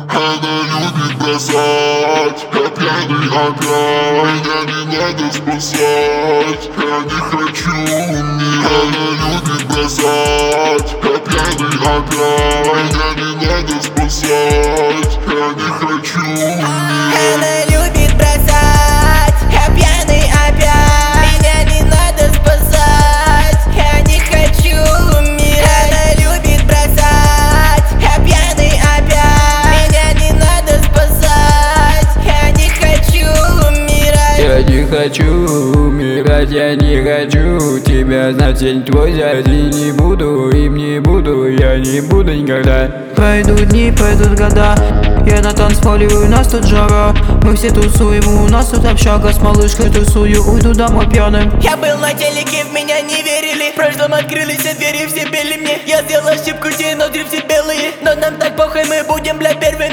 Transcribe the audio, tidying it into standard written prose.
Она любит бросать, я пьяный опять. Меня не надо спасать, я не хочу умереть. Она любит бросать, я пьяный опять. Меня не надо спасать, я не хочу умереть. Она любит бросать, я пьяный опять. Меня не надо спасать, я не хочу умереть. Она любит бросать, я пьяный опять. Меня не надо спасать, я не хочу умирать. Я не хочу умирать, я не хочу тебя знать. Я твой зять и не буду, им не буду, я не буду никогда. Пройдут дни, пройдут года, я на танцполе, у нас тут жара. Мы все тусуем, у нас тут общага. С малышкой тусую, уйду домой пьяным. Я был на телеке, в меня не верили. В прошлом открылись все двери, все бели мне. Я сделал ошибку, все ноздри все белые. Но нам так похуй, мы будем, бля, первыми.